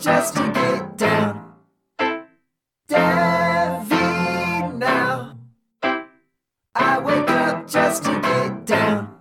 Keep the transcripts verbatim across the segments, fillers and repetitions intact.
just to get down. Devi now. I wake up just to get down.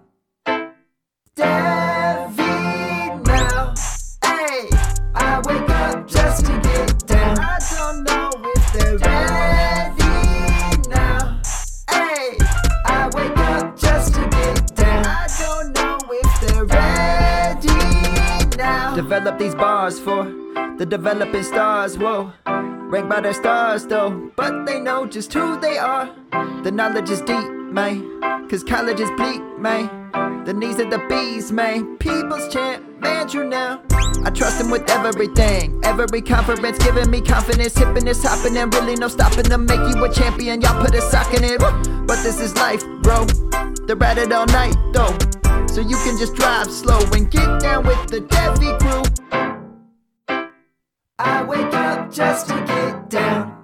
Devi now. Hey, I wake up just to get down. I don't know if they're ready now. Hey, I wake up just to get down. I don't know if they're ready now. Develop these bars for the developing stars, whoa. Ranked by their stars though, but they know just who they are. The knowledge is deep, man, cause college is bleak, man. The knees of the bees, man. People's champ, man, true now. I trust them with everything. Every conference giving me confidence. Hipping this, hopping and really no stopping them. Make you a champion, y'all put a sock in it. Woo! But this is life, bro. They're at it all night, though. So you can just drive slow and get down with the Devi crew. I wake up just to get down.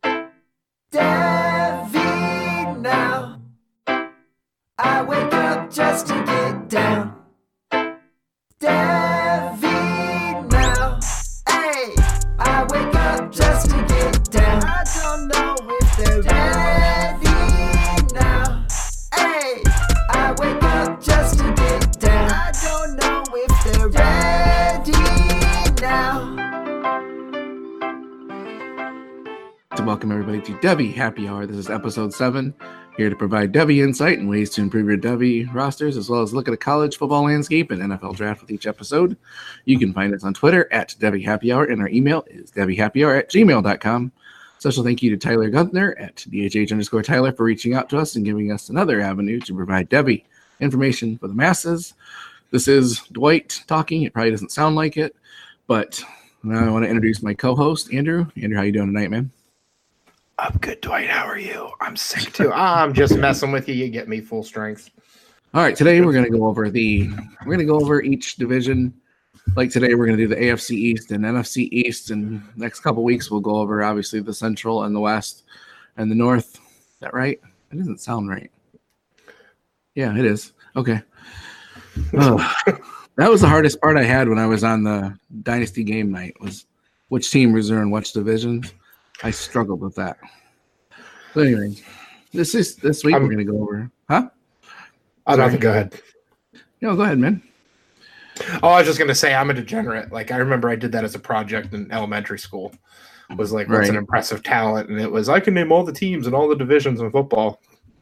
Devi now. I wake up just to get down. Devi now. Hey, I wake up just to get down. I don't know if they're ready now. Hey, I wake up just to get down. I don't know if they're ready now. To welcome everybody to Devi Happy Hour. This is episode seven, here to provide Devi insight and ways to improve your Devi rosters, as well as look at a college football landscape and N F L draft with each episode. You can find us on Twitter at Devi Happy Hour, and our email is devihappyhour at gmail dot com. Special thank you to Tyler Gunther at DHH underscore Tyler for reaching out to us and giving us another avenue to provide Devi information for the masses. This is Dwight talking. It probably doesn't sound like it, but now I want to introduce my co-host, Andrew. Andrew, how you doing tonight, man? I'm good, Dwight. How are you? I'm sick too. I'm just messing with you. You get me full strength. All right, today we're going to go over the we're going to go over each division. Like today, we're going to do the A F C East and N F C East, and next couple weeks we'll go over obviously the Central and the West and the North. Is that right? It doesn't sound right. Yeah, it is. Okay. Oh, that was the hardest part I had when I was on the Dynasty game night, was which team was there in which divisions. I struggled with that. But anyway, this is this week I'm, we're going to go over. Huh? I don't think. Go ahead. No, go ahead, man. Oh, I was just going to say I'm a degenerate. Like, I remember I did that as a project in elementary school. It was like, what's right. an impressive talent? And it was, I can name all the teams and all the divisions in football.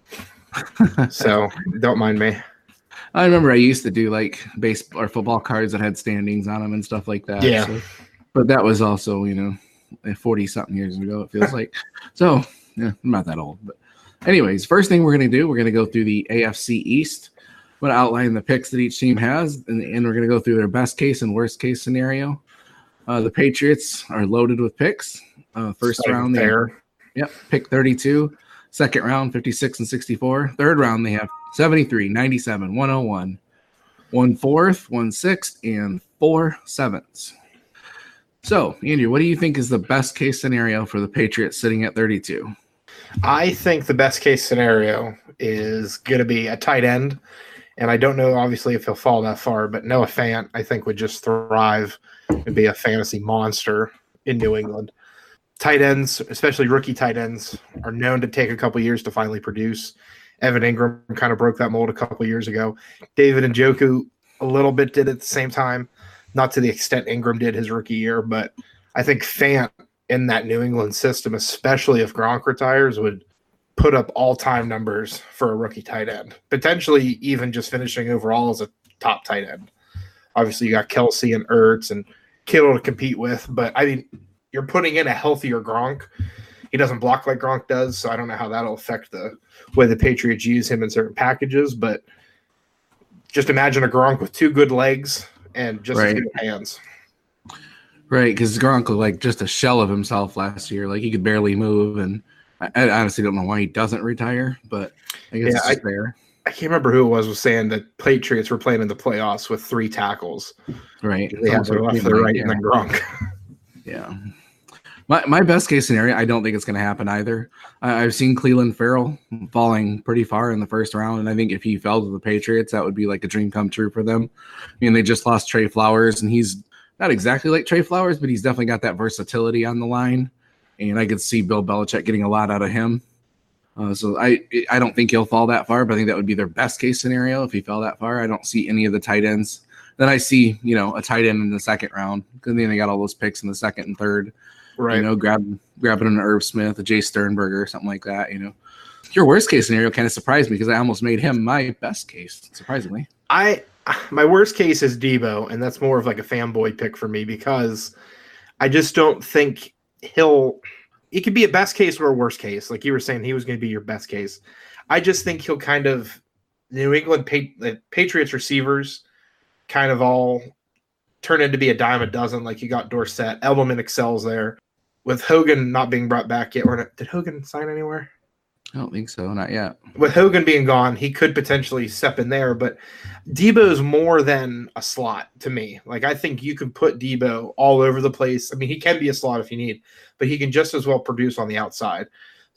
So don't mind me. I remember I used to do like baseball or football cards that had standings on them and stuff like that. Yeah. So, but that was also, you know, forty something years ago, it feels like. So yeah, I'm not that old, but anyways, first thing we're going to do, we're going to go through the A F C East. I'm going to outline the picks that each team has, and, and we're going to go through their best case and worst case scenario. Uh, the Patriots are loaded with picks. Uh, first Starting round, there. Yep, pick thirty-two. Second round, fifty-six and sixty-four. Third round, they have seventy-three, ninety-seven, one oh one. One fourth, one sixth, and four sevenths. So, Andrew, what do you think is the best case scenario for the Patriots sitting at thirty-two? I think the best case scenario is going to be a tight end. And I don't know, obviously, if he'll fall that far, but Noah Fant, I think, would just thrive and be a fantasy monster in New England. Tight ends, especially rookie tight ends, are known to take a couple years to finally produce. Evan Ingram kind of broke that mold a couple years ago. David Njoku a little bit did at the same time. Not to the extent Ingram did his rookie year, but I think Fant in that New England system, especially if Gronk retires, would put up all-time numbers for a rookie tight end. Potentially even just finishing overall as a top tight end. Obviously, you got Kelsey and Ertz and Kittle to compete with, but I mean, you're putting in a healthier Gronk. He doesn't block like Gronk does, so I don't know how that'll affect the way the Patriots use him in certain packages, but just imagine a Gronk with two good legs and just right. as good hands. Right, because Gronk looked like just a shell of himself last year. Like, he could barely move, and I, I honestly don't know why he doesn't retire, but I guess yeah, it's just I, there. I can't remember who it was was saying that Patriots were playing in the playoffs with three tackles. Right. They have their left, their right, yeah. and then Gronk. Yeah. My my best case scenario, I don't think it's going to happen either. I, I've seen Cleveland Farrell falling pretty far in the first round, and I think if he fell to the Patriots, that would be like a dream come true for them. I mean, they just lost Trey Flowers, and he's not exactly like Trey Flowers, but he's definitely got that versatility on the line. And I could see Bill Belichick getting a lot out of him. Uh, so I I don't think he'll fall that far, but I think that would be their best case scenario if he fell that far. I don't see any of the tight ends. Then I see, you know, a tight end in the second round, because then they got all those picks in the second and third. Right. You know, grab grabbing an Irv Smith, a Jay Sternberger, something like that, you know. Your worst case scenario kind of surprised me because I almost made him my best case, surprisingly. I my worst case is Debo, and that's more of like a fanboy pick for me because I just don't think he'll – it could be a best case or a worst case. Like you were saying, he was going to be your best case. I just think he'll kind of – New England the Patriots receivers kind of all turn into be a dime a dozen. Like you got Dorsett. Edelman excels there. With Hogan not being brought back yet – or not, did Hogan sign anywhere? I don't think so. Not yet. With Hogan being gone, he could potentially step in there, but Debo's more than a slot to me. Like, I think you can put Debo all over the place. I mean, he can be a slot if you need, but he can just as well produce on the outside.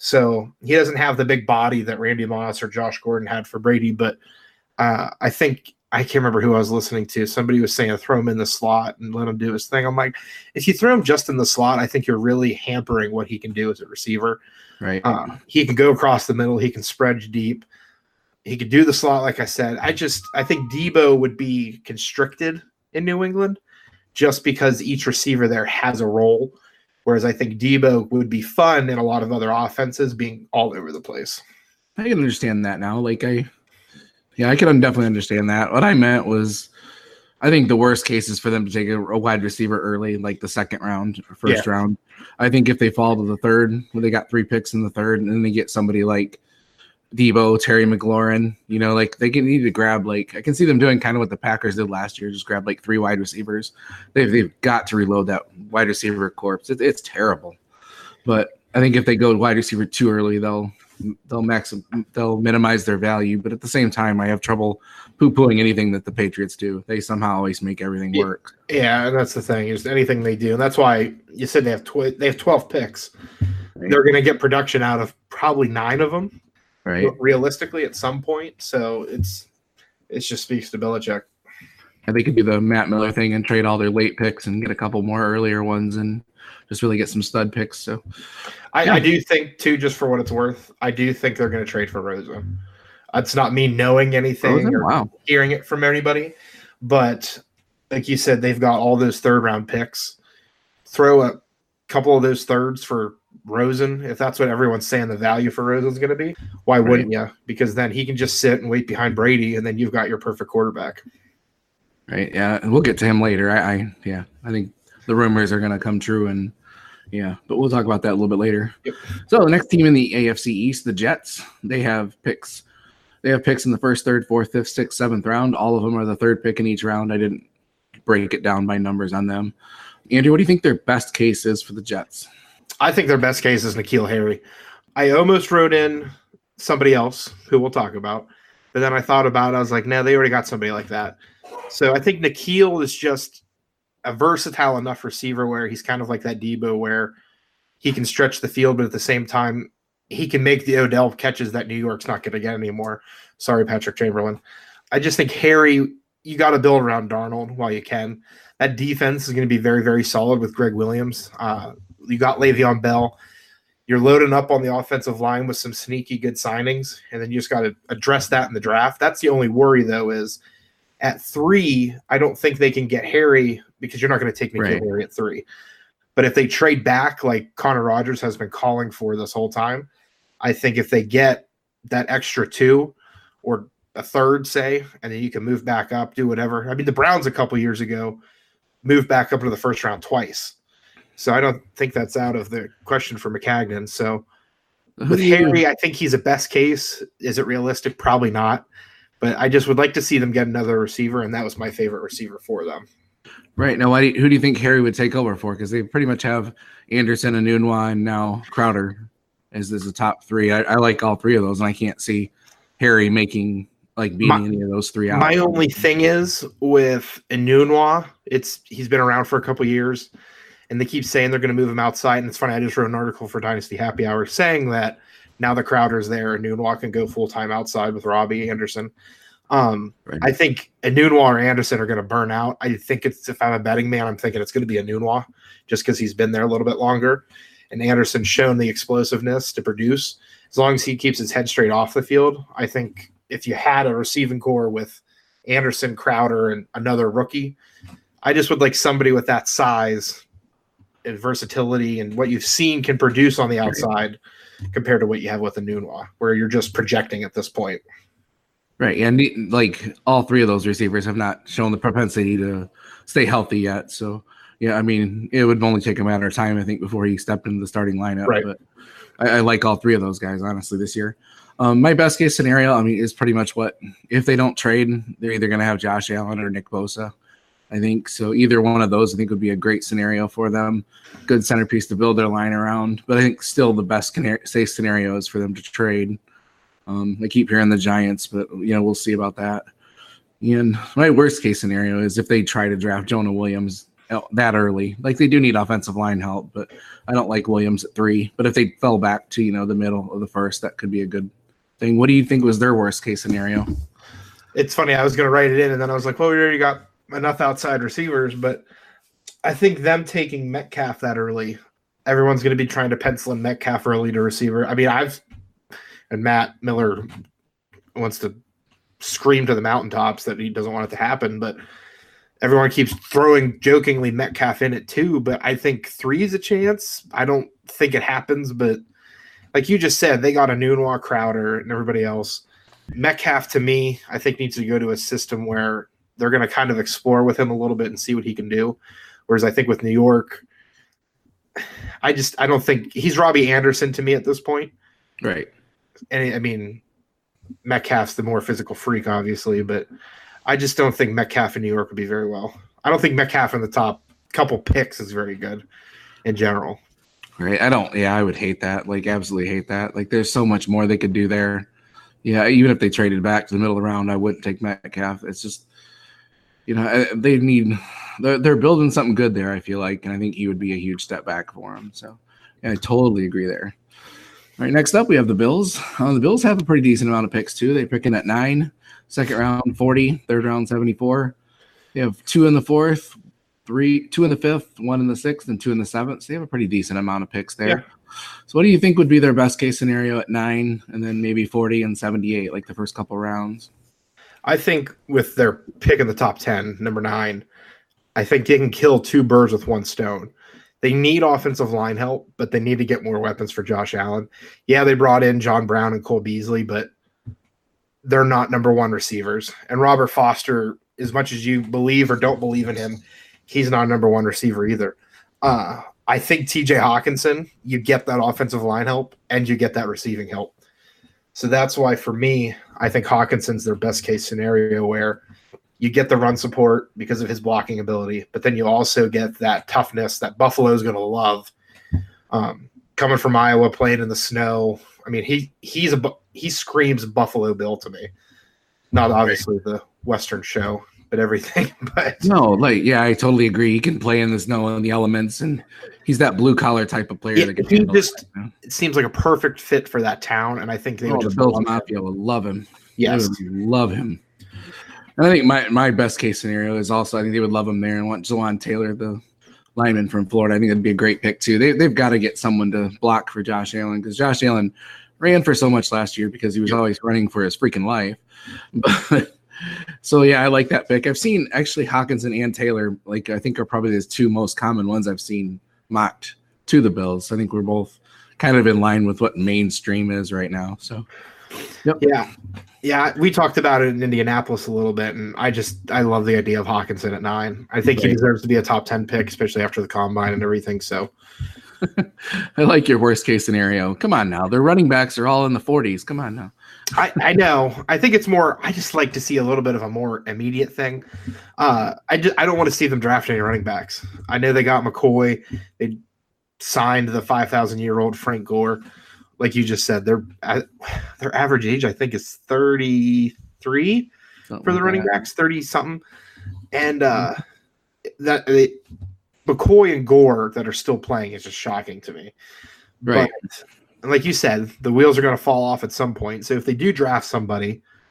So he doesn't have the big body that Randy Moss or Josh Gordon had for Brady, but uh, I think – I can't remember who I was listening to. Somebody was saying throw him in the slot and let him do his thing. I'm like, if you throw him just in the slot, I think you're really hampering what he can do as a receiver. Right. Uh, he can go across the middle. He can spread deep. He could do the slot, like I said. I just I think Debo would be constricted in New England just because each receiver there has a role, whereas I think Debo would be fun in a lot of other offenses being all over the place. I can understand that now. Like I – Yeah, I can definitely understand that. What I meant was, I think the worst case is for them to take a, a wide receiver early, like the second round or first yeah. round. I think if they fall to the third, when they got three picks in the third, and then they get somebody like Debo, Terry McLaurin, you know, like they can need to grab, like, I can see them doing kind of what the Packers did last year, just grab like three wide receivers. They've, they've got to reload that wide receiver corpse. It, it's terrible. But I think if they go wide receiver too early, they'll, they'll max they'll minimize their value, but at the same time I have trouble poo-pooing anything that the Patriots do. They somehow always make everything work. Yeah, and that's the thing, is anything they do, and that's why you said they have tw- they have twelve picks. Right. They're going to get production out of probably nine of them, right? Realistically, at some point. So it's it just speaks to Belichick. And they could do the Matt Miller thing and trade all their late picks and get a couple more earlier ones and just really get some stud picks. So I, yeah. I do think, too, just for what it's worth, I do think they're going to trade for Rosa. It's not me knowing anything Rosen? or Wow. hearing it from anybody, but like you said, they've got all those third-round picks. Throw a couple of those thirds for Rosen, if that's what everyone's saying the value for Rosen's going to be. Why right. wouldn't you? Because then he can just sit and wait behind Brady, and then you've got your perfect quarterback. Right, yeah, and we'll get to him later. I, I yeah, I think the rumors are going to come true, and yeah, but we'll talk about that a little bit later. Yep. So the next team in the A F C East, the Jets, they have picks. They have picks in the first, third, fourth, fifth, sixth, seventh round. All of them are the third pick in each round. I didn't break it down by numbers on them. Andrew, what do you think their best case is for the Jets? I think their best case is N'Keal Harry. I almost wrote in somebody else who we'll talk about, but then I thought about it. I was like, no, they already got somebody like that. So I think N'Keal is just a versatile enough receiver where he's kind of like that Debo where he can stretch the field, but at the same time, he can make the Odell catches that New York's not going to get anymore. Sorry, Patrick Chamberlain. I just think Harry, you got to build around Darnold while you can. That defense is going to be very, very solid with Greg Williams. Uh, you got Le'Veon Bell. You're loading up on the offensive line with some sneaky good signings, and then you just got to address that in the draft. That's the only worry, though, is at three, I don't think they can get Harry because you're not going to take N'Keal right. Harry at three. But if they trade back like Connor Rogers has been calling for this whole time, I think if they get that extra two or a third, say, and then you can move back up, do whatever. I mean, the Browns a couple years ago moved back up into the first round twice. So I don't think that's out of the question for Maccagnan. So with Harry, I think he's a best case. Is it realistic? Probably not. But I just would like to see them get another receiver, and that was my favorite receiver for them. Right. Now, why do you, who do you think Harry would take over for? Because they pretty much have Anderson and Nunwa and now Crowder as, as the top three. I, I like all three of those, and I can't see Harry making like beating my, any of those three out. My only thing is with Nunwa, it's he's been around for a couple years, and they keep saying they're going to move him outside. And it's funny, I just wrote an article for Dynasty Happy Hour saying that now the Crowder's there and Nunwa can go full time outside with Robbie Anderson. Um, Right. I think Enunwa or Anderson are going to burn out. I think it's, if I'm a betting man, I'm thinking it's going to be Enunwa just because he's been there a little bit longer. And Anderson's shown the explosiveness to produce. As long as he keeps his head straight off the field, I think if you had a receiving core with Anderson, Crowder, and another rookie, I just would like somebody with that size and versatility and what you've seen can produce on the outside compared to what you have with Enunwa, where you're just projecting at this point. Right. And like all three of those receivers have not shown the propensity to stay healthy yet. So, yeah, I mean, it would only take a matter of time, I think, before he stepped into the starting lineup. Right. But I, I like all three of those guys, honestly, this year. Um, my best case scenario, I mean, is pretty much what if they don't trade, they're either going to have Josh Allen or Nick Bosa, I think. So either one of those, I think, would be a great scenario for them. Good centerpiece to build their line around. But I think still the best safe scenario is for them to trade. Um, I keep hearing the Giants, but, you know, we'll see about that. And my worst case scenario is if they try to draft Jonah Williams that early. Like, they do need offensive line help, but I don't like Williams at three. But if they fell back to, you know, the middle of the first, that could be a good thing. What do you think was their worst case scenario? It's funny. I was going to write it in, and then I was like, well, we already got enough outside receivers. But I think them taking Metcalf that early, everyone's going to be trying to pencil in Metcalf early to receiver. I mean, I've – and Matt Miller wants to scream to the mountaintops that he doesn't want it to happen, but everyone keeps throwing jokingly Metcalf in it too. But I think three is a chance. I don't think it happens, but like you just said, they got a Enunwa, Crowder, and everybody else. Metcalf, to me, I think needs to go to a system where they're going to kind of explore with him a little bit and see what he can do. Whereas I think with New York, I just I don't think he's Robbie Anderson to me at this point. Right. And I mean, Metcalf's the more physical freak, obviously, but I just don't think Metcalf in New York would be very well. I don't think Metcalf in the top couple picks is very good in general. Right. I don't, yeah, I would hate that. Like, absolutely hate that. Like, there's so much more they could do there. Yeah, even if they traded back to the middle of the round, I wouldn't take Metcalf. It's just, you know, they need, they're, they're building something good there, I feel like, and I think he would be a huge step back for them. So, yeah, I totally agree there. All right, next up, we have the Bills. Uh, the Bills have a pretty decent amount of picks, too. They're picking at nine, second round, forty, third round, seventy-four. They have two in the fourth, three, two in the fifth, one in the sixth, and two in the seventh. So they have a pretty decent amount of picks there. Yeah. So what do you think would be their best case scenario at nine and then maybe forty and seventy-eight, like the first couple rounds? I think with their pick in the top ten, number nine, I think they can kill two birds with one stone. They need offensive line help, but they need to get more weapons for Josh Allen. Yeah, they brought in John Brown and Cole Beasley, but they're not number one receivers. And Robert Foster, as much as you believe or don't believe in him, he's not a number one receiver either. Uh, I think T J Hawkinson, you get that offensive line help and you get that receiving help. So that's why, for me, I think Hawkinson's their best case scenario, where you get the run support because of his blocking ability, but then you also get that toughness that Buffalo is going to love. Um, coming from Iowa, playing in the snow, I mean, he he's a he screams Buffalo Bill to me. Not obviously the Western show, but everything. But no, like, yeah, I totally agree. He can play in the snow and the elements, and he's that blue collar type of player. Yeah, that can he handle just it, you know? It seems like a perfect fit for that town, and I think they oh, would the just Bills love Mafia him. would love him. Yes, they would love him. And I think my, my best case scenario is also, I think they would love him there and want Jawan Taylor, the lineman from Florida. I think that'd be a great pick too. They, they've got to get someone to block for Josh Allen, because Josh Allen ran for so much last year because he was always running for his freaking life. But so, yeah, I like that pick. I've seen actually Hawkinson and Taylor, like, I think are probably the two most common ones I've seen mocked to the Bills. I think we're both kind of in line with what mainstream is right now. So, yep. Yeah. Yeah, we talked about it in Indianapolis a little bit, and I just I love the idea of Hawkinson at nine. I think right. he deserves to be a top ten pick, especially after the combine and everything. So, I like your worst case scenario. Come on now, their running backs are all in the forties. Come on now. I, I know. I think it's more. I just like to see a little bit of a more immediate thing. Uh, I just I don't want to see them draft any running backs. I know they got McCoy. They signed the five thousand year old Frank Gore. Like you just said, their their average age, I think, is thirty-three something for the like running that. backs, thirty something, and uh, that they, McCoy and Gore that are still playing is just shocking to me. Right, but, and like you said, the wheels are going to fall off at some point. So if they do draft somebody,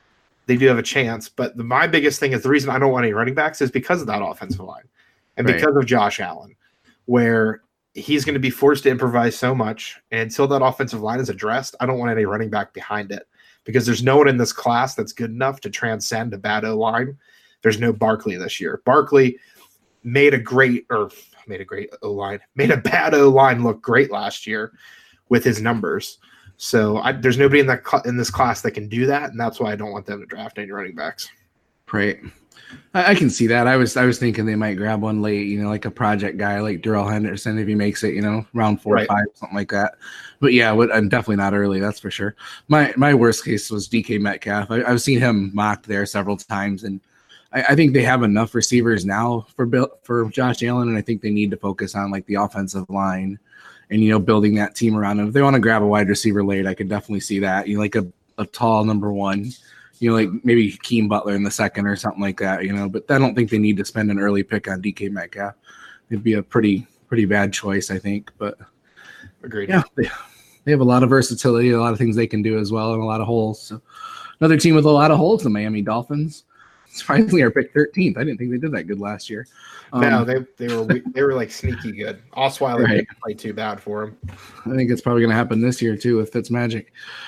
they do have a chance. But the, my biggest thing is the reason I don't want any running backs is because of that offensive line and Right. because of Josh Allen, where he's going to be forced to improvise so much. And until that offensive line is addressed, I don't want any running back behind it because there's no one in this class that's good enough to transcend a bad O-line. There's no Barkley this year. Barkley made a great or made a great O-line, made a bad O-line look great last year with his numbers. So I, there's nobody in that cl- in this class that can do that, and that's why I don't want them to draft any running backs. Right. I, I can see that. I was I was thinking they might grab one late, you know, like a project guy like Darrell Henderson if he makes it, you know, round four Right. or five, something like that. But yeah, what, I'm definitely not early, that's for sure. My my worst case was D K Metcalf. I, I've seen him mocked there several times, and I, I think they have enough receivers now for Bill, for Josh Allen, and I think they need to focus on like the offensive line and, you know, building that team around him. If they want to grab a wide receiver late, I could definitely see that. You know, like a, a tall number one. You know, like maybe Keem Butler in the second or something like that, you know, but I don't think they need to spend an early pick on D K Metcalf. It'd be a pretty, pretty bad choice, I think. But Agreed. yeah, they, they have a lot of versatility, a lot of things they can do as well, and a lot of holes. So another team with a lot of holes, the Miami Dolphins. Surprisingly, are picked thirteenth. I didn't think they did that good last year. Um, no, they they were we- they were like sneaky good. Osweiler Right. didn't play too bad for him. I think it's probably going to happen this year too with Fitzmagic.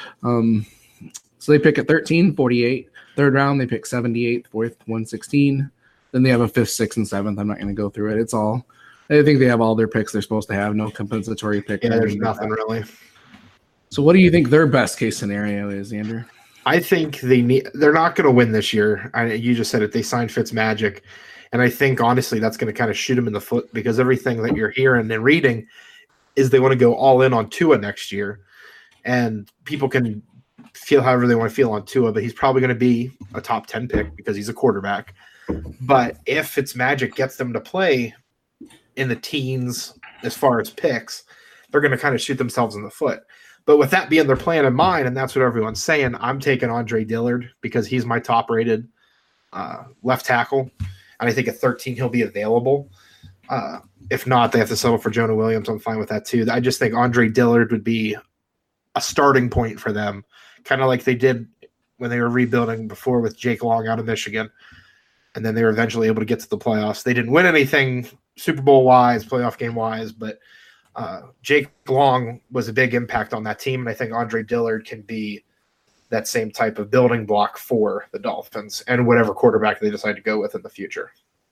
Um, so they pick at thirteen, forty-eight. Third round, they pick seventy-eighth, fourth, one sixteen. Then they have a fifth, sixth, and seventh. I'm not going to go through it. It's all, I think they have all their picks they're supposed to have. No compensatory pick. or Yeah, there's anything like nothing that. really. So what do you think their best case scenario is, Andrew? I think they need. They're not going to win this year. I, you just said it. They signed Fitzmagic, and I think honestly that's going to kind of shoot them in the foot because everything that you're hearing and reading is they want to go all in on Tua next year, and people can feel however they want to feel on Tua, but he's probably going to be a top ten pick because he's a quarterback. But if Fitzmagic gets them to play in the teens as far as picks, they're going to kind of shoot themselves in the foot. But with that being their plan in mind, and that's what everyone's saying, I'm taking Andre Dillard because he's my top-rated uh, left tackle, and I think at thirteen he'll be available. Uh, if not, they have to settle for Jonah Williams. I'm fine with that too. I just think Andre Dillard would be a starting point for them, kind of like they did when they were rebuilding before with Jake Long out of Michigan, and then they were eventually able to get to the playoffs. They didn't win anything Super Bowl-wise, playoff game-wise, but Uh, Jake Long was a big impact on that team, and I think Andre Dillard can be that same type of building block for the Dolphins and whatever quarterback they decide to go with in the future.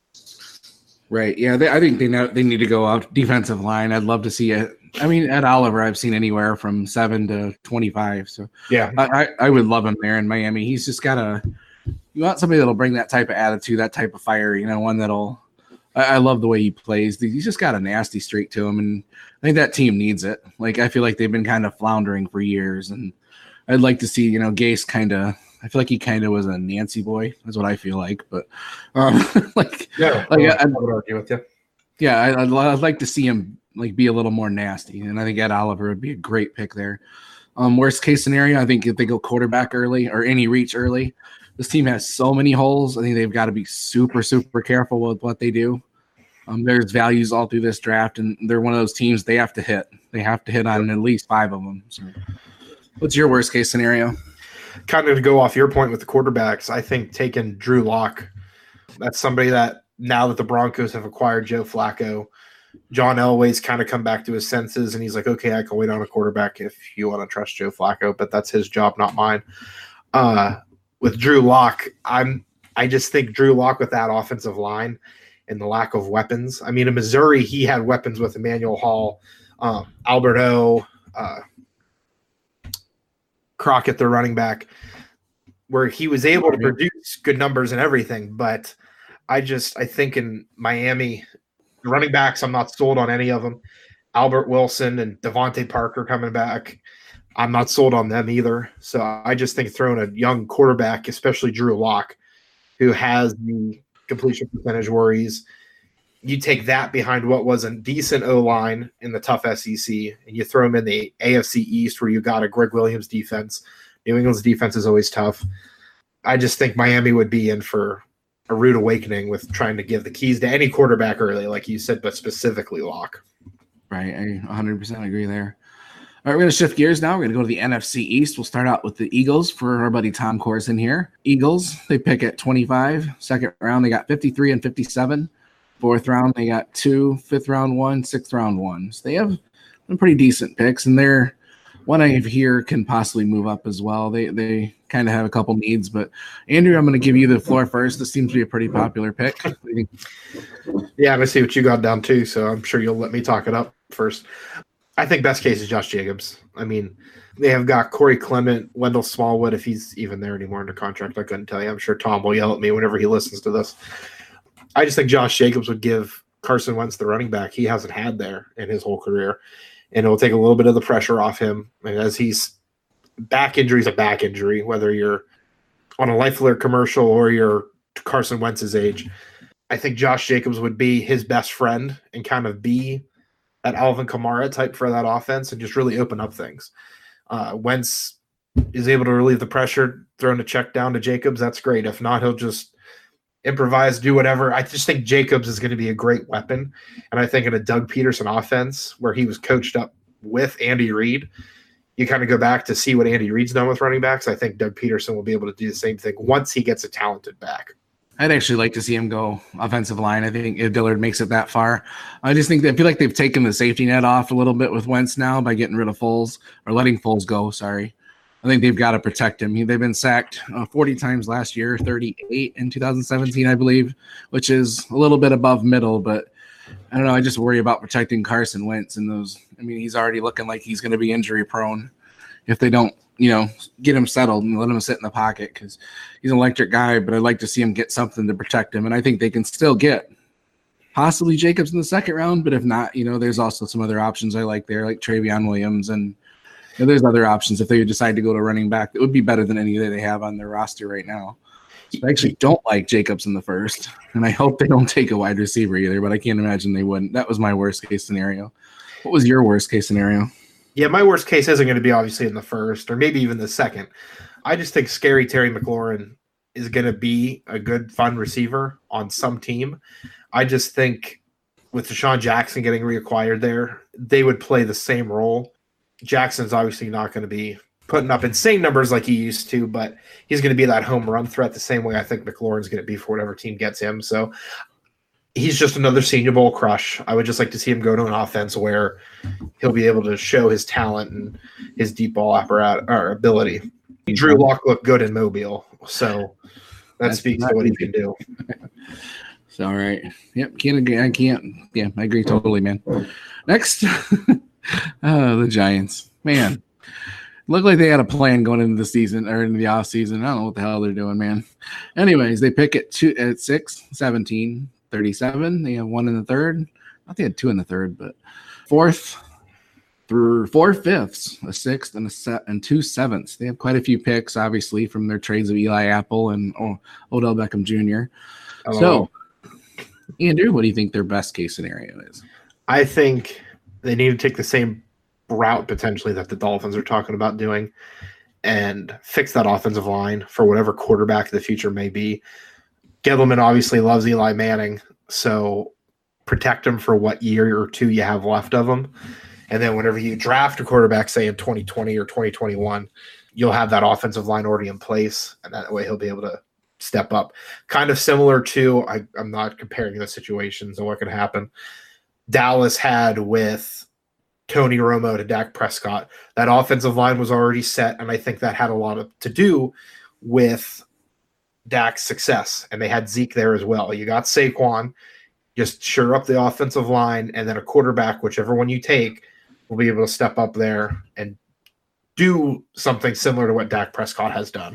Right. Yeah, they, I think they know they need to go out defensive line. I'd love to see it. I mean, Ed Oliver, I've seen anywhere from seven to twenty-five. So Yeah, I, I, I would love him there in Miami. He's just got a you want somebody that'll bring that type of attitude, that type of fire. You know, one that'll. I, I love the way he plays. He's just got a nasty streak to him, and I think that team needs it. Like I feel like they've been kind of floundering for years, and I'd like to see you know Gase kind of. I feel like he kind of was a Nancy boy. That's what I feel like. But um, like, yeah, like I, I, would argue with you. yeah, I, I'd, I'd like to see him like be a little more nasty, and I think Ed Oliver would be a great pick there. Um, worst case scenario, I think if they go quarterback early or any reach early, this team has so many holes. I think they've got to be super, super careful with what they do. Um, there's values all through this draft, and they're one of those teams they have to hit. They have to hit on at least five of them. So, what's your worst case scenario? Kind of to go off your point with the quarterbacks, I think taking Drew Lock, that's somebody that now that the Broncos have acquired Joe Flacco, John Elway's kind of come back to his senses, and he's like, okay, I can wait on a quarterback if you want to trust Joe Flacco, but that's his job, not mine. Uh, with Drew Lock, I'm I just think Drew Lock with that offensive line and the lack of weapons. I mean, in Missouri, he had weapons with Emmanuel Hall, um, Albert O, uh, Crockett, the running back, where he was able to produce good numbers and everything. But I just, I think in Miami, running backs, I'm not sold on any of them. Albert Wilson and Devontae Parker coming back, I'm not sold on them either. So I just think throwing a young quarterback, especially Drew Lock, who has the completion percentage worries, you take that behind what was a decent O-line in the tough S E C, and you throw him in the A F C East where you got a Greg Williams defense. New England's defense is always tough. I just think Miami would be in for a rude awakening with trying to give the keys to any quarterback early, like you said, but specifically Lock. Right, I one hundred percent agree there. All right, we're going to shift gears now. We're going to go to the N F C East. We'll start out with the Eagles for our buddy Tom Corson here. Eagles, they pick at twenty-five. Second round, they got fifty-three and fifty-seven. Fourth round, they got two. Fifth round, one. Sixth round, one. So they have some pretty decent picks, and they're one I hear can possibly move up as well. They they kind of have a couple needs, but Andrew, I'm going to give you the floor first. This seems to be a pretty popular pick. Yeah, I see what you got down too, so I'm sure you'll let me talk it up first. I think best case is Josh Jacobs. I mean, they have got Corey Clement, Wendell Smallwood, if he's even there anymore under contract. I couldn't tell you. I'm sure Tom will yell at me whenever he listens to this. I just think Josh Jacobs would give Carson Wentz the running back he hasn't had there in his whole career, and it will take a little bit of the pressure off him. And as he's back injury is a back injury, whether you're on a Life Alert commercial or you're Carson Wentz's age, I think Josh Jacobs would be his best friend and kind of be that Alvin Kamara type for that offense and just really open up things. Uh, Wentz is able to relieve the pressure, throwing a check down to Jacobs. That's great. If not, he'll just improvise, do whatever. I just think Jacobs is going to be a great weapon. And I think in a Doug Peterson offense where he was coached up with Andy Reid, you kind of go back to see what Andy Reid's done with running backs. I think Doug Peterson will be able to do the same thing once he gets a talented back. I'd actually like to see him go offensive line. I think if Dillard makes it that far, I just think that I feel like they've taken the safety net off a little bit with Wentz now by getting rid of Foles or letting Foles go. Sorry. I think they've got to protect him. They've been sacked uh, forty times last year, thirty-eight in two thousand seventeen, I believe, which is a little bit above middle, but I don't know. I just worry about protecting Carson Wentz and those. I mean, he's already looking like he's going to be injury prone if they don't, you know, get him settled and let him sit in the pocket because he's an electric guy, but I'd like to see him get something to protect him. And I think they can still get possibly Jacobs in the second round, but if not, you know, there's also some other options I like there, like Travion Williams, and you know, there's other options if they decide to go to running back that would be better than any that they have on their roster right now. So I actually don't like Jacobs in the first, and I hope they don't take a wide receiver either, but I can't imagine they wouldn't. That was my worst case scenario. What was your worst case scenario? Yeah, my worst case isn't going to be obviously in the first or maybe even the second. I just think scary Terry McLaurin is going to be a good, fun receiver on some team. I just think with Deshaun Jackson getting reacquired there, they would play the same role. Jackson's obviously not going to be putting up insane numbers like he used to, but he's going to be that home run threat the same way I think McLaurin's going to be for whatever team gets him. So he's just another Senior Bowl crush. I would just like to see him go to an offense where he'll be able to show his talent and his deep ball apparatus or ability. Drew Lock looked good in Mobile, so that That's speaks to what easy. He can do. So, all right. Yep, can't agree. I can't. Yeah, I agree totally, man. Next, oh, the Giants. Man, looked like they had a plan going into the season or into the off season. I don't know what the hell they're doing, man. Anyways, they pick at two at six, seventeen, thirty-seven. They have one in the third. I think they had two in the third, but fourth through four fifths, a sixth, and a set and two sevenths. They have quite a few picks, obviously, from their trades of Eli Apple and oh, Odell Beckham Junior Oh. So, Andrew, what do you think their best case scenario is? I think they need to take the same route potentially that the Dolphins are talking about doing and fix that offensive line for whatever quarterback the future may be. Gettleman obviously loves Eli Manning, so protect him for what year or two you have left of him. And then whenever you draft a quarterback, say in twenty twenty or twenty twenty-one, you'll have that offensive line already in place, and that way he'll be able to step up. Kind of similar to, I, I'm not comparing the situations and what could happen, Dallas had with Tony Romo to Dak Prescott. That offensive line was already set, and I think that had a lot of, to do with Dak's success, and they had Zeke there as well. You got Saquon, just shore up the offensive line, and then a quarterback, whichever one you take, will be able to step up there and do something similar to what Dak Prescott has done.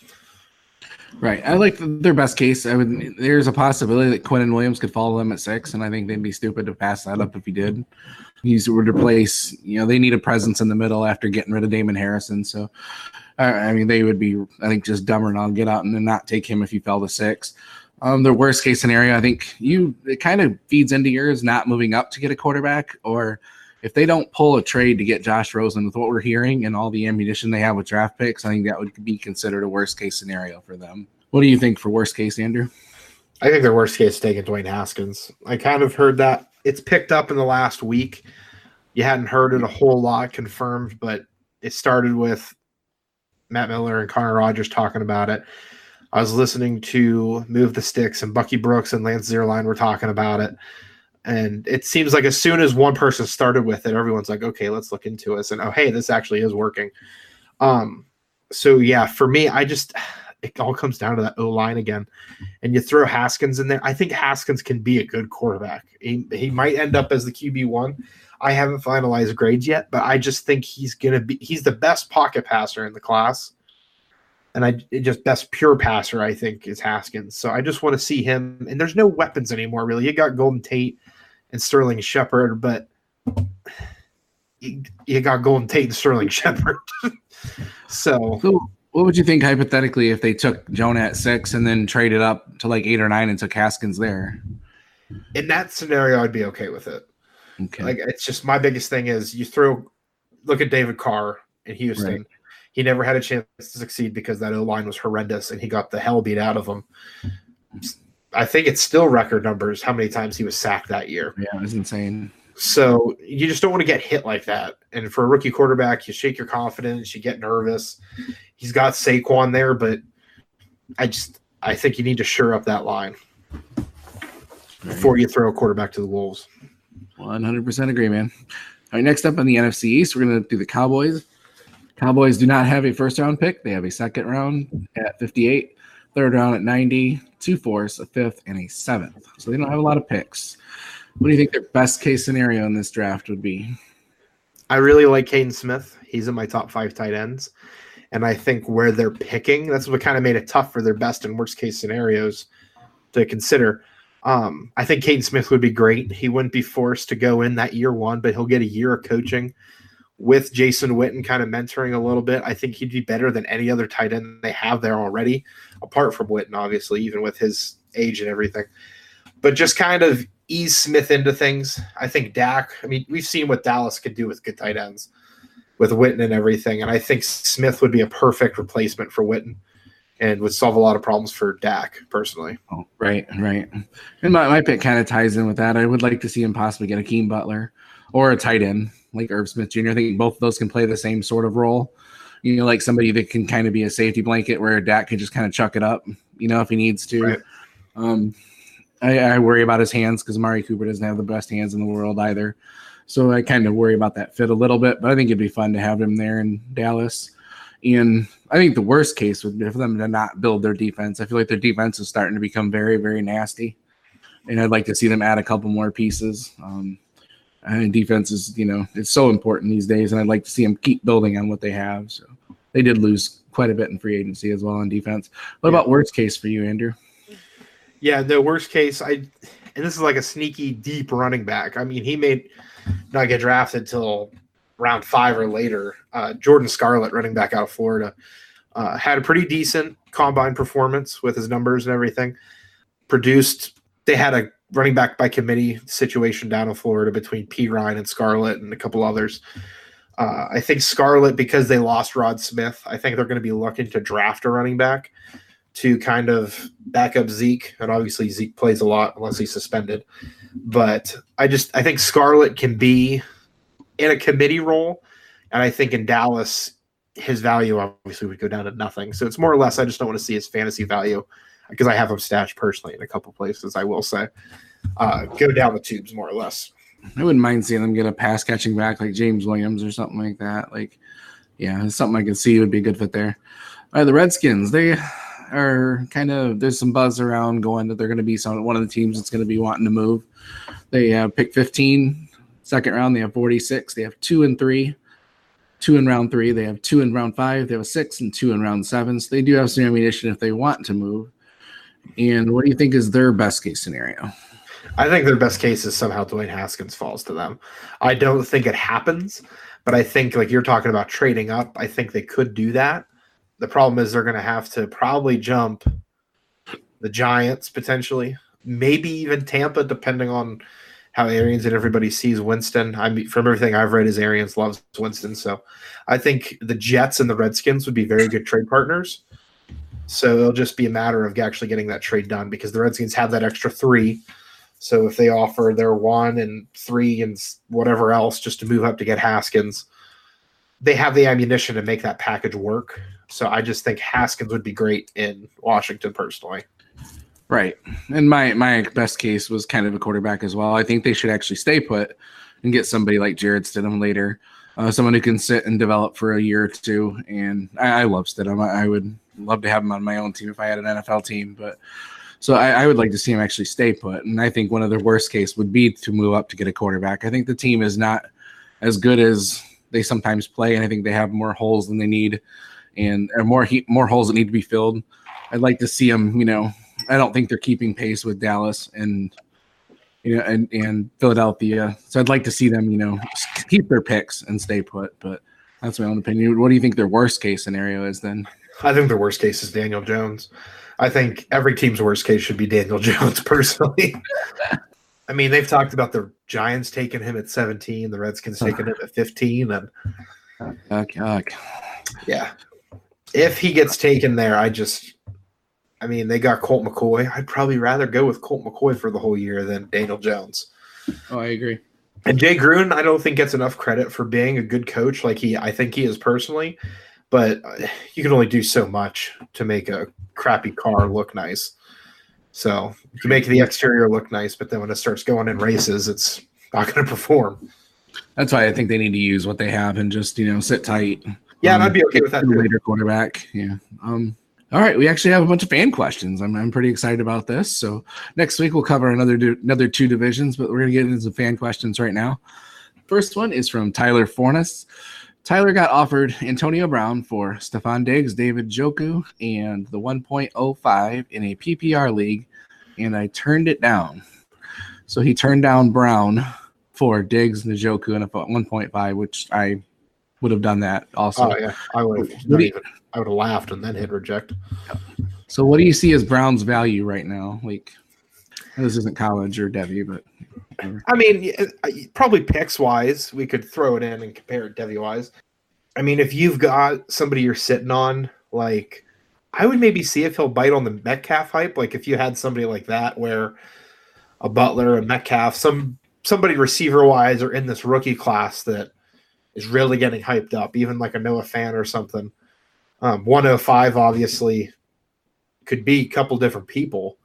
Right. I like their best case. I would. There's a possibility that Quinnen Williams could follow them at six, and I think they'd be stupid to pass that up if he did. He's would replace. You know, they need a presence in the middle after getting rid of Damon Harrison. So, uh, I mean, they would be, I think, just dumber and I'll get out and not take him if he fell to six. Um, the worst case scenario, I think you it kind of feeds into yours, not moving up to get a quarterback, or if they don't pull a trade to get Josh Rosen with what we're hearing and all the ammunition they have with draft picks, I think that would be considered a worst case scenario for them. What do you think for worst case, Andrew? I think their worst case is taking Dwayne Haskins. I kind of heard that it's picked up in the last week You hadn't heard it a whole lot confirmed, but it started with Matt Miller and Connor Rogers talking about it. I was listening to Move the Sticks, and Bucky Brooks and Lance Zierlein were talking about it. And it seems like as soon as one person started with it, everyone's like, okay, let's look into it. And, oh, hey, this actually is working. Um, so, yeah, for me, I just – it all comes down to that O-line again. And you throw Haskins in there. I think Haskins can be a good quarterback. He, he might end up as the Q B one. I haven't finalized grades yet, but I just think he's going to be – he's the best pocket passer in the class. And I just best pure passer, I think, is Haskins. So I just want to see him. And there's no weapons anymore, really. You got Golden Tate and Sterling Shepard, but you, you got Golden Tate and Sterling Shepard. so, so what would you think hypothetically if they took Jonah at six and then traded up to like eight or nine and took Haskins there? In that scenario, I'd be okay with it. Okay. Like, it's just my biggest thing is you throw – look at David Carr in Houston. Right. He never had a chance to succeed because that O-line was horrendous, and he got the hell beat out of him. I think it's still record numbers how many times he was sacked that year. Yeah, it was insane. So you just don't want to get hit like that. And for a rookie quarterback, you shake your confidence, you get nervous. He's got Saquon there, but I just I think you need to shore up that line before you throw a quarterback to the Wolves. one hundred percent agree, man. All right, next up on the N F C East, we're going to do the Cowboys. Cowboys do not have a first-round pick. They have a second round at fifty-eight, third round at ninety, two fourths, a fifth, and a seventh. So they don't have a lot of picks. What do you think their best-case scenario in this draft would be? I really like Caden Smith. He's in my top five tight ends. And I think where they're picking, that's what kind of made it tough for their best and worst-case scenarios to consider. Um, I think Caden Smith would be great. He wouldn't be forced to go in that year one, but he'll get a year of coaching with Jason Witten kind of mentoring a little bit. I think he'd be better than any other tight end they have there already, apart from Witten, obviously, even with his age and everything. But just kind of ease Smith into things. I think Dak, I mean, we've seen what Dallas could do with good tight ends, with Witten and everything, and I think Smith would be a perfect replacement for Witten and would solve a lot of problems for Dak, personally. Oh, right, right. And my, my pick kind of ties in with that. I would like to see him possibly get Akeem Butler or a tight end like Irv Smith Junior I think both of those can play the same sort of role. You know, like somebody that can kind of be a safety blanket where Dak can just kind of chuck it up, you know, if he needs to. Right. Um, I, I worry about his hands because Amari Cooper doesn't have the best hands in the world either. So I kind of worry about that fit a little bit, but I think it'd be fun to have him there in Dallas. And I think the worst case would be for them to not build their defense. I feel like their defense is starting to become very, very nasty. And I'd like to see them add a couple more pieces. Um, And defense is, you know, it's so important these days, and I'd like to see them keep building on what they have. So they did lose quite a bit in free agency as well on defense. What yeah. about worst case for you, Andrew? Yeah, the worst case, I and this is like a sneaky, deep running back. I mean, he may not get drafted till round five or later. Uh, Jordan Scarlett, running back out of Florida, uh, had a pretty decent combine performance with his numbers and everything. Produced, they had a running back by committee situation down in Florida between P. Ryan and Scarlett and a couple others. Uh, I think Scarlett, because they lost Rod Smith, I think they're going to be looking to draft a running back to kind of back up Zeke. And obviously Zeke plays a lot unless he's suspended. But I just I think Scarlett can be in a committee role. And I think in Dallas, his value obviously would go down to nothing. So it's more or less I just don't want to see his fantasy value because I have him stashed personally in a couple places, I will say. Uh, go down the tubes, more or less. I wouldn't mind seeing them get a pass catching back like James Williams or something like that. Like, yeah, it's something I could see would be a good fit there. All right, the Redskins, they are kind of, there's some buzz around going that they're going to be some one of the teams that's going to be wanting to move. They have pick fifteen, second round, they have forty-six, they have two and three, two in round three, they have two in round five, they have a six and two in round seven. So they do have some ammunition if they want to move. And what do you think is their best case scenario? I think their best case is somehow Dwayne Haskins falls to them. I don't think it happens, but I think, like you're talking about trading up, I think they could do that. The problem is they're going to have to probably jump the Giants potentially, maybe even Tampa, depending on how Arians and everybody sees Winston. I mean, from everything I've read, is Arians loves Winston. So I think the Jets and the Redskins would be very good trade partners. So it'll just be a matter of actually getting that trade done because the Redskins have that extra three So if they offer their one and three and whatever else just to move up to get Haskins, they have the ammunition to make that package work. So I just think Haskins would be great in Washington personally. Right. And my my best case was kind of a quarterback as well. I think they should actually stay put and get somebody like Jared Stidham later, uh, someone who can sit and develop for a year or two. And I, I love Stidham. I, I would love to have him on my own team if I had an N F L team. But so I, I would like to see him actually stay put. And I think one of the worst case would be to move up to get a quarterback. I think the team is not as good as they sometimes play, and I think they have more holes than they need, and or more he, more holes that need to be filled. I'd like to see them. You know, I don't think they're keeping pace with Dallas and you know and and Philadelphia. So I'd like to see them, you know, keep their picks and stay put. But that's my own opinion. What do you think their worst case scenario is then? I think the worst case is Daniel Jones. I think every team's worst case should be Daniel Jones personally. I mean, they've talked about the Giants taking him at seventeen, the Redskins taking him at fifteen, and okay, okay. yeah, if he gets taken there, I just, I mean, they got Colt McCoy. I'd probably rather go with Colt McCoy for the whole year than Daniel Jones. Oh, I agree. And Jay Gruden, I don't think gets enough credit for being a good coach, like he, I think he is personally. But you can only do so much to make a crappy car look nice. So you can make the exterior look nice, but then when it starts going in races, it's not going to perform. That's why I think they need to use what they have and just, you know, sit tight. Yeah, um, and I'd be okay with that. Later quarterback. Yeah. Um, all right. We actually have a bunch of fan questions. I'm I'm pretty excited about this. So next week we'll cover another another two divisions, but we're going to get into some fan questions right now. First one is from Tyler Fornes. Tyler got offered Antonio Brown for Stephon Diggs, David Njoku, and the one point oh five in a P P R league, and I turned it down. So he turned down Brown for Diggs, Njoku, and a one point five, which I would have done that also. Oh, yeah. I would have not even, I would have laughed and then hit reject. So what do you see as Brown's value right now? Like, this isn't college or Devy, but I mean, probably picks wise, we could throw it in and compare it Devy wise. I mean, if you've got somebody you're sitting on, like, I would maybe see if he'll bite on the Metcalf hype. Like, if you had somebody like that, where a Butler and Metcalf, some somebody receiver wise, are in this rookie class that is really getting hyped up, even like a Noah Fant or something. Um, one oh five obviously could be a couple different people.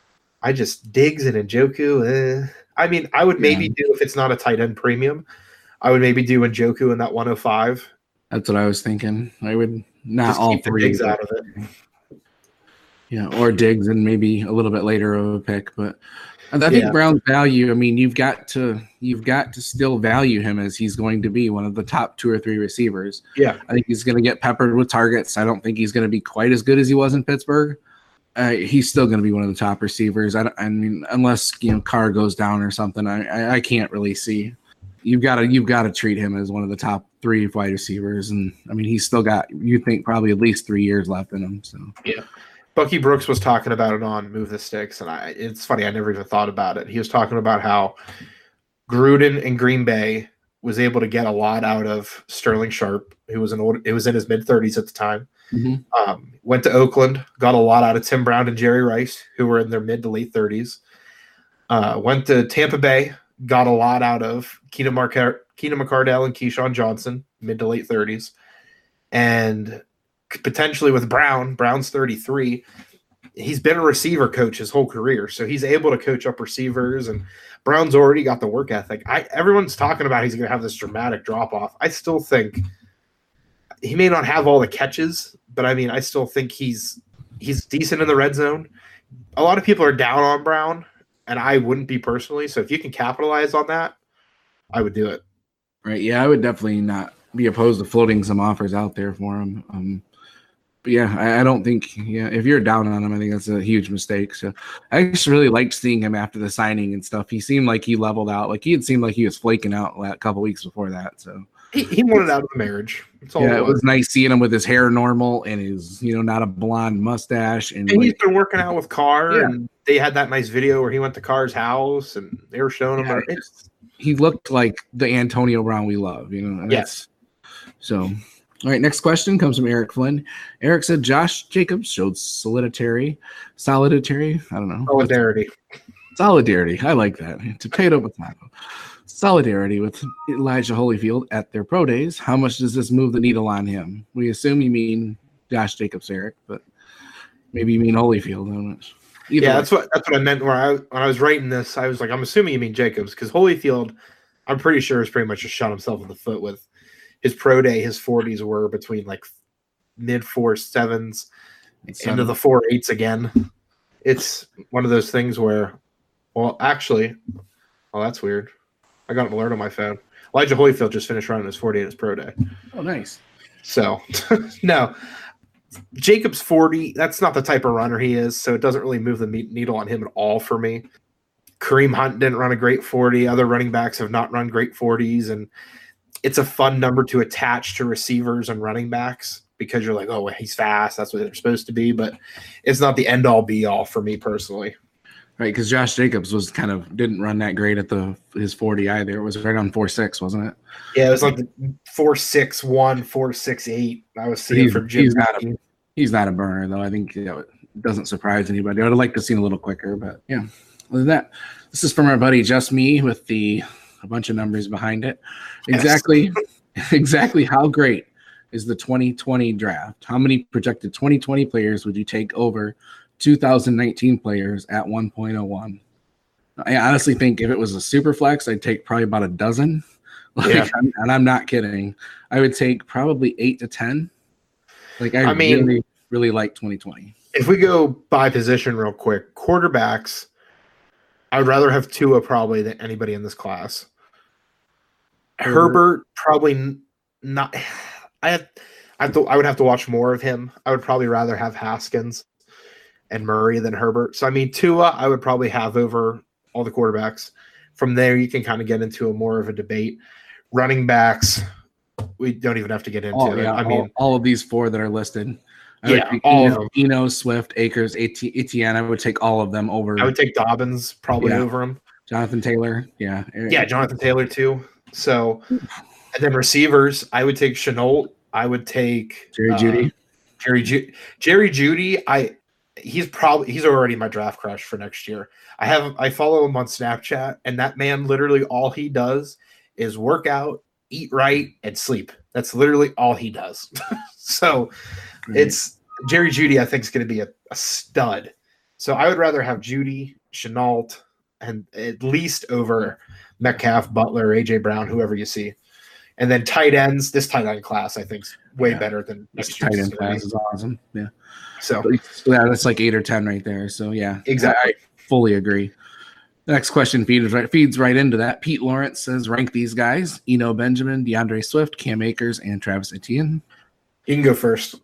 I just Diggs and Njoku. Eh. I mean, I would maybe yeah. do if it's not a tight end premium. I would maybe do Njoku in that one oh five. That's what I was thinking. I would not just all keep three the Diggs out of it. Yeah, or Diggs and maybe a little bit later of a pick, but I think yeah. Brown's value. I mean, you've got to you've got to still value him as he's going to be one of the top two or three receivers. Yeah, I think he's going to get peppered with targets. I don't think he's going to be quite as good as he was in Pittsburgh. Uh, he's still going to be one of the top receivers. I, I mean, unless you know Carr goes down or something, I, I, I can't really see. You've got to you've got to treat him as one of the top three wide receivers, and I mean, he's still got you think probably at least three years left in him. So yeah. Bucky Brooks was talking about it on Move the Sticks, and I, it's funny, I never even thought about it. He was talking about how Gruden in Green Bay was able to get a lot out of Sterling Sharp, who was an old, it was in his mid-thirties at the time. Mm-hmm. Um, went to Oakland, got a lot out of Tim Brown and Jerry Rice, who were in their mid to late thirties. Uh, went to Tampa Bay, got a lot out of Keenan, Marca- Keenan McCardell and Keyshawn Johnson, mid to late thirties. And potentially with Brown, Brown's thirty-three. He's been a receiver coach his whole career, so he's able to coach up receivers, and Brown's already got the work ethic. I everyone's talking about he's going to have this dramatic drop-off. I still think he may not have all the catches, but I mean, I still think he's he's decent in the red zone. A lot of people are down on Brown, and I wouldn't be personally, so if you can capitalize on that, I would do it. Right, yeah, I would definitely not be opposed to floating some offers out there for him. Um, But yeah, I, I don't think, yeah, if you're down on him, I think that's a huge mistake. So I just really liked seeing him after the signing and stuff. He seemed like he leveled out. Like he had seemed like he was flaking out a couple weeks before that. So he, he wanted out of the marriage. That's all yeah, it it was. was nice seeing him with his hair normal and his, you know, not a blonde mustache. And, and like, he's been working out with Carr, yeah. and they had that nice video where he went to Carr's house and they were showing him. Yeah, our, it's, he looked like the Antonio Brown we love, you know. And yes. So. All right, next question comes from Eric Flynn. Eric said Josh Jacobs showed solidary, solidary, I don't know. Solidarity. Solidarity. I like that. Potato, potato. Solidarity with Elijah Holyfield at their pro days. How much does this move the needle on him? We assume you mean Josh Jacobs, Eric, but maybe you mean Holyfield. I don't know. Either yeah, way. that's what that's what I meant. Where I when I was writing this, I was like, I'm assuming you mean Jacobs because Holyfield, I'm pretty sure has pretty much just shot himself in the foot with his pro day. His forties were between like mid four sevens into the four eights again. It's one of those things where, well, actually, oh, that's weird. I got an alert on my phone. Elijah Holyfield just finished running his forty at his pro day. Oh, nice. So, no. Jacobs forty, that's not the type of runner he is, so it doesn't really move the needle on him at all for me. Kareem Hunt didn't run a great forty. Other running backs have not run great forties, and it's a fun number to attach to receivers and running backs because you're like, oh, he's fast. That's what they're supposed to be, but it's not the end-all, be-all for me personally. Right, because Josh Jacobs was kind of didn't run that great at the his forty either. It was right on four six, wasn't it? Yeah, it was like four six one, four six eight. I was seeing He's, from Jim. he's not a he's not a burner though. I think you know, it doesn't surprise anybody. I would have liked to see him a little quicker, but yeah. Other than that, this is from our buddy Just Me with the a bunch of numbers behind it. Exactly, yes. Exactly how great is the twenty twenty draft? How many projected twenty twenty players would you take over two thousand nineteen players at one point oh one? I honestly think if it was a super flex, I'd take probably about a dozen. Like, Yeah. I'm, and I'm not kidding. I would take probably eight to ten. Like I, I mean- really, really like twenty twenty. If we go by position real quick, quarterbacks, I would rather have Tua probably than anybody in this class. Herbert. Herbert, probably n- not. I have, I have to, I would have to watch more of him. I would probably rather have Haskins and Murray than Herbert. So I mean, Tua, I would probably have over all the quarterbacks. From there, you can kind of get into a more of a debate. Running backs, we don't even have to get into All, it. yeah, I all, mean, all of these four that are listed. I Yeah, would take all of Eno, them. Eno, Swift, Akers, Etienne. I would take all of them over I would take Dobbins probably Yeah. over him. Jonathan Taylor. Yeah. Yeah, Jonathan Taylor too. So, and then receivers, I would take Chenault. I would take Jerry uh, Jeudy. Jerry Ju- Jerry Judy. I he's probably he's already my draft crush for next year. I have I follow him on Snapchat, and that man literally all he does is work out, eat right, and sleep. That's literally all he does. So it's Jerry Judy. I think is going to be a, a stud. So I would rather have Judy, Chenault, and at least over Metcalf, Butler, A J Brown, whoever you see. And then tight ends, this tight end class I think is way Yeah. better than This next tight year's end is gonna class be. is awesome. Yeah. So So, yeah, that's like eight or ten right there. So yeah, Exactly. I fully agree. The next question feeds right feeds right into that. Pete Lawrence says, rank these guys: Eno Benjamin, DeAndre Swift, Cam Akers, and Travis Etienne. you can go first.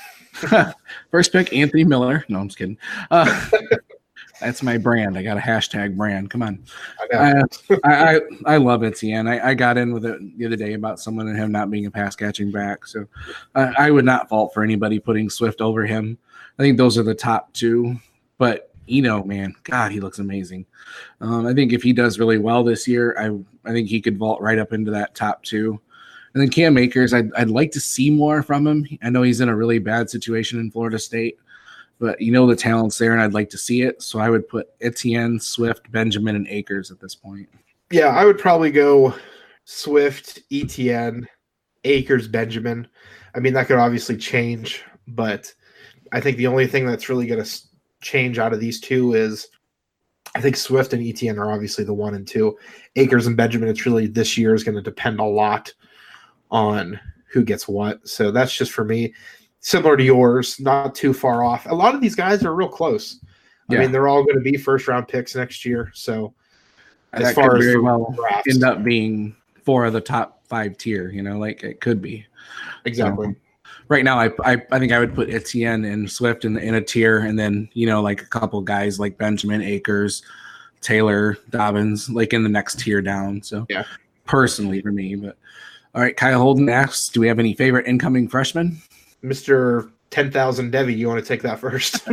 First pick, Anthony Miller. No, I'm just kidding. Uh, that's my brand. I got a hashtag brand. Come on. I know. I, I, I I love Etienne. I, I got in with it the other day about someone and him not being a pass catching back. So I, I would not fault for anybody putting Swift over him. I think those are the top two. But Eno, man, God, he looks amazing. Um, I think if he does really well this year, I I think he could vault right up into that top two. And then Cam Akers, I'd, I'd like to see more from him. I know he's in a really bad situation in Florida State, but you know the talent's there, and I'd like to see it. So I would put Etienne, Swift, Benjamin, and Akers at this point. Yeah, I would probably go Swift, E T N, Akers, Benjamin. I mean, that could obviously change, but I think the only thing that's really going to change out of these two is I think Swift and E T N are obviously the one and two. Akers and Benjamin, it's really this year is going to depend a lot on who gets what. So that's just for me. Similar to yours, not too far off. A lot of these guys are real close. I Yeah. mean, they're all going to be first round picks next year. So as That far could as very for well drafts, end up being four of the top five tier, you know, like it could be. exactly. So, right now, I, I I think I would put Etienne and Swift in, in a tier, and then, you know, like a couple guys like Benjamin, Akers, Taylor, Dobbins, like in the next tier down. So Yeah. personally for me, but all right, Kyle Holden asks, do we have any favorite incoming freshmen? Mister ten thousand Devi, you want to take that first?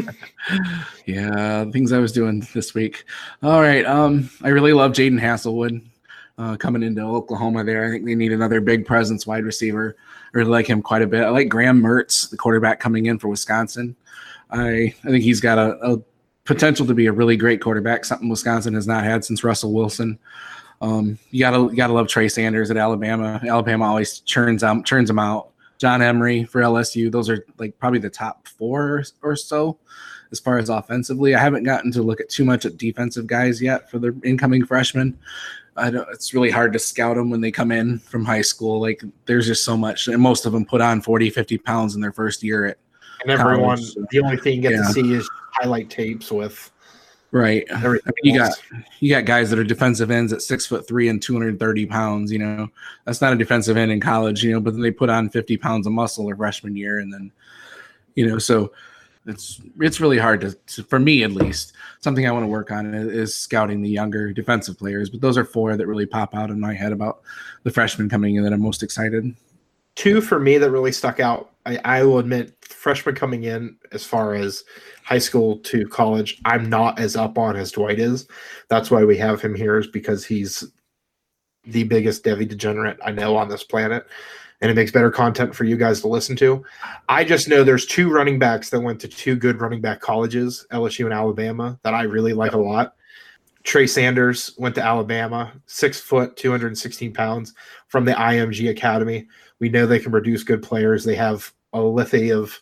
Yeah, things I was doing this week. All right. Um, I really love Jaden Hasselwood uh, coming into Oklahoma there. I think they need another big presence wide receiver. I really like him quite a bit. I like Graham Mertz, the quarterback coming in for Wisconsin. I I think he's got a, a potential to be a really great quarterback, something Wisconsin has not had since Russell Wilson. Um, you gotta you gotta love Trey Sanders at Alabama. Alabama always churns out churns them out. John Emery for L S U. Those are like probably the top four or so as far as offensively. I haven't gotten to look at too much at defensive guys yet for the incoming freshmen. I don't, it's really hard to scout them when they come in from high school. Like there's just so much, and most of them put on forty, fifty pounds in their first year at and everyone. college, so. The only thing you get Yeah. to see is highlight tapes with Right. everything. You got else. you got guys that are defensive ends at six foot three and two hundred thirty pounds. You know, that's not a defensive end in college. You know, but then they put on fifty pounds of muscle their freshman year, and then, you know, so it's it's really hard to, to for me at least. Something I want to work on is, is scouting the younger defensive players. But those are four that really pop out in my head about the freshmen coming in that I'm most excited. Two for me that really stuck out. I, I will admit, freshmen coming in as far as high school to college, I'm not as up on as Dwight is. That's why we have him here, is because he's the biggest Devy degenerate I know on this planet, and it makes better content for you guys to listen to. I just know there's two running backs that went to two good running back colleges, L S U and Alabama, that I really like a lot. Trey Sanders went to Alabama, six foot, two hundred sixteen pounds, from the I M G Academy. We know they can produce good players. They have a litany of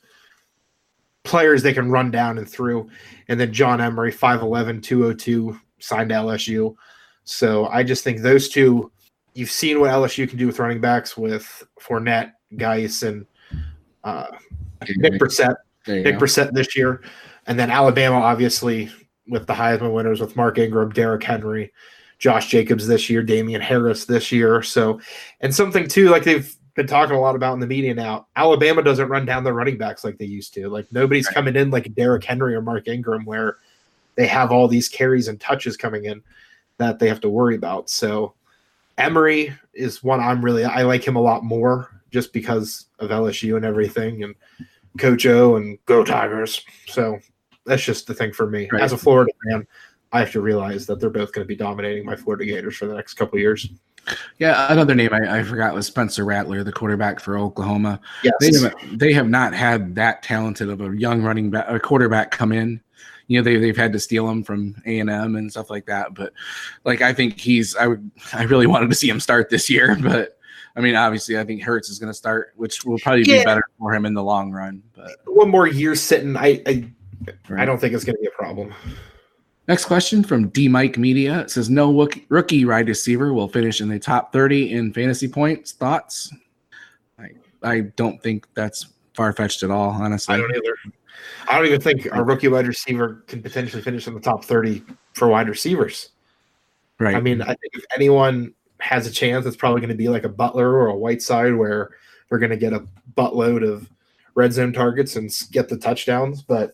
players they can run down and through. And then John Emery, five eleven, two oh two, signed to L S U. So I just think those two, you've seen what L S U can do with running backs with Fournette, Geis, and uh, Nick Brissett. Nick go. Brissett this year. And then Alabama, obviously, with the Heisman winners with Mark Ingram, Derrick Henry, Josh Jacobs this year, Damian Harris this year. So, and something too, like they've been talking a lot about in the media now, Alabama doesn't run down their running backs like they used to. Like nobody's Right. coming in like Derrick Henry or Mark Ingram, where they have all these carries and touches coming in that they have to worry about. So Emery is one I'm really, I like him a lot more just because of L S U and everything, and Coach O and Go Tigers. So that's just the thing for me. Right. As a Florida fan, I have to realize that they're both going to be dominating my Florida Gators for the next couple of years. Yeah, another name I, I forgot was Spencer Rattler, the quarterback for Oklahoma. Yes. They haven't they have not had that talented of a young running back, a quarterback come in. You know, they they've had to steal him from A and M and stuff like that. But like, I think he's I would I really wanted to see him start this year, but I mean, obviously, I think Hurts is going to start, which will probably Yeah. be better for him in the long run. But One more year sitting, I I, right. I don't think it's going to be a problem. Next question from D Mike Media. It says, no rookie, rookie wide receiver will finish in the top thirty in fantasy points. Thoughts? I, I don't think that's far-fetched at all, honestly. I don't either. I don't even think a rookie wide receiver can potentially finish in the top thirty for wide receivers. Right. I mean, I think if anyone has a chance, it's probably going to be like a Butler or a Whiteside, where they're going to get a buttload of red zone targets and get the touchdowns. But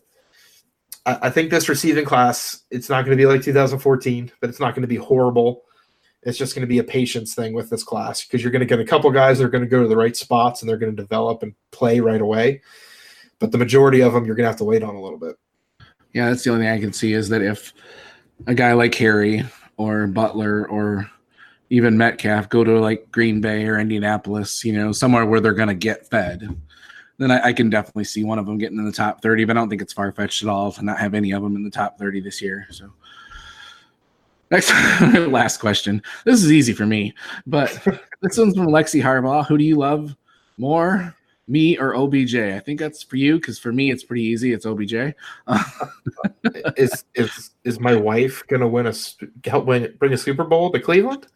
I, I think this receiving class, it's not going to be like two thousand fourteen, but it's not going to be horrible. It's just going to be a patience thing with this class, because you're going to get a couple guys that are going to go to the right spots and they're going to develop and play right away. But the majority of them, you're going to have to wait on a little bit. Yeah, that's the only thing I can see, is that if a guy like Harry or Butler or even Metcalf go to like Green Bay or Indianapolis, you know, somewhere where they're going to get fed, then I, I can definitely see one of them getting in the top thirty. But I don't think it's far-fetched at all to not have any of them in the top thirty this year. So next, last question. This is easy for me, but this one's from Lexi Harbaugh. Who do you love more, me or O B J? I think that's for you, because for me, it's pretty easy. It's O B J. is is is my wife going to win a help win bring a Super Bowl to Cleveland?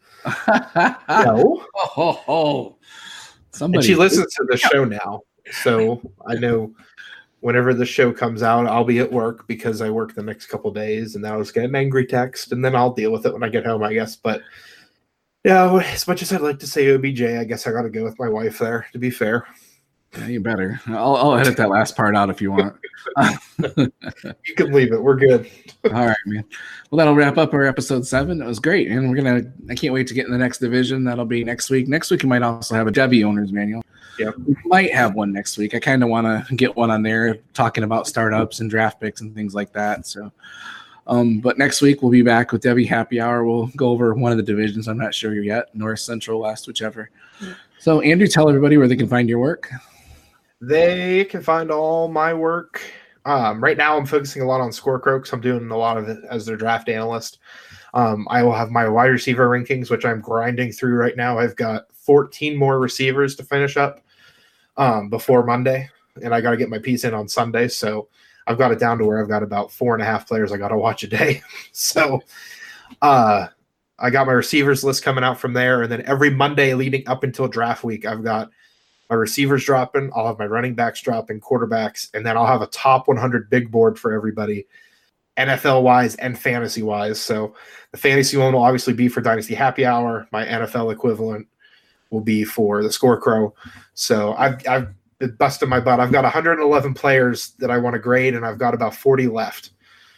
No. Oh, oh, oh. Somebody. And she listens to the show now, so I know whenever the show comes out, I'll be at work because I work the next couple days, and then I'll just get an angry text, and then I'll deal with it when I get home, I guess. But yeah, as much as I'd like to say O B J, I guess I got to go with my wife there, to be fair. Yeah, you better. I'll, I'll edit that last part out if you want. You can leave it. We're good. All right, man. Well, that'll wrap up our episode seven. It was great, and we're gonna. I can't wait to get in the next division. That'll be next week. Next week we might also have a Devy owners manual. Yep. We might have one next week. I kind of want to get one on there, talking about startups and draft picks and things like that. So, um, but next week we'll be back with Devy Happy Hour. We'll go over one of the divisions. I'm not sure yet, North, Central, West, whichever. So, Andrew, tell everybody where they can find your work. They can find all my work Um, right now, I'm focusing a lot on Scorecrow because I'm doing a lot of it as their draft analyst. Um, I will have my wide receiver rankings, which I'm grinding through right now. I've got fourteen more receivers to finish up um, before Monday, and I got to get my piece in on Sunday. So I've got it down to where I've got about four and a half players I got to watch a day. so uh, I got my receivers list coming out from there, and then every Monday leading up until draft week, I've got my receivers dropping. I'll have my running backs dropping, quarterbacks, and then I'll have a top one hundred big board for everybody, N F L-wise and fantasy-wise. So the fantasy one will obviously be for Dynasty Happy Hour. My N F L equivalent will be for the Scorecrow. So I've, I've been busting my butt. I've got one hundred eleven players that I want to grade, and I've got about forty left.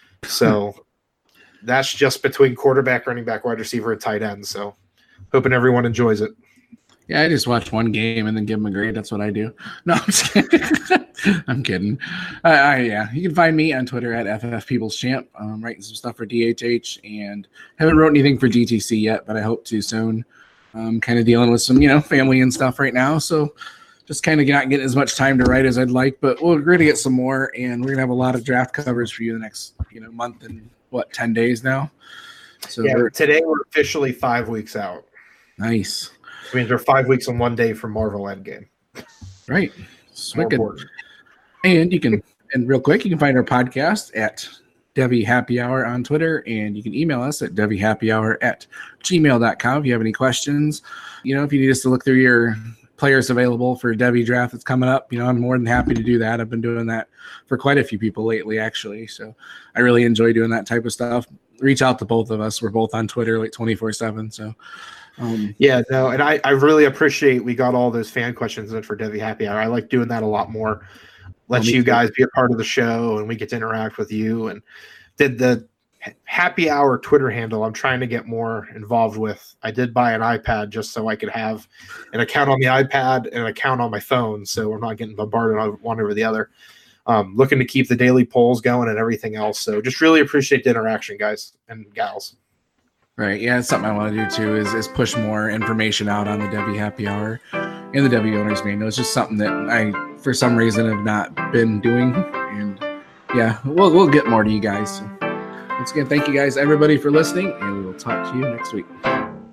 So that's just between quarterback, running back, wide receiver, and tight end. So hoping everyone enjoys it. Yeah, I just watch one game and then give them a grade. That's what I do. No, I'm just kidding. I'm kidding. Uh, I, yeah, you can find me on Twitter at F F Peoples Champ. I'm writing some stuff for D H H and haven't wrote anything for D T C yet, but I hope to soon. I'm kind of dealing with some, you know, family and stuff right now, so just kind of not getting as much time to write as I'd like. But we're going to get some more, and we're going to have a lot of draft coverage for you the next, you know, month and what, ten days now. So yeah, we're, today we're officially five weeks out. Nice. Which means we're five weeks and one day from Marvel Endgame. Right. More Wicked. important. And you can, and real quick, you can find our podcast at Devy Happy Hour on Twitter, and you can email us at devyhappyhour at gmail dot com if you have any questions. You know, if you need us to look through your players available for Devy draft that's coming up, you know, I'm more than happy to do that. I've been doing that for quite a few people lately, actually. So I really enjoy doing that type of stuff. Reach out to both of us. We're both on Twitter like twenty-four seven. So Um, yeah, no, and I, I really appreciate we got all those fan questions in for Devy Happy Hour. I like doing that a lot more. Let well, you too. guys be a part of the show, and we get to interact with you. And did the Happy Hour Twitter handle I'm trying to get more involved with. I did buy an iPad just so I could have an account on the iPad and an account on my phone, so we're not getting bombarded on one over the other. Um, looking to keep the daily polls going and everything else. So just really appreciate the interaction, guys and gals. Right. Yeah, it's something I want to do too is, is push more information out on the Devy Happy Hour and the Devy Owners Manual. It's just something that I, for some reason, have not been doing. And yeah, we'll, we'll get more to you guys. So, once again, thank you guys, everybody, for listening, and we will talk to you next week.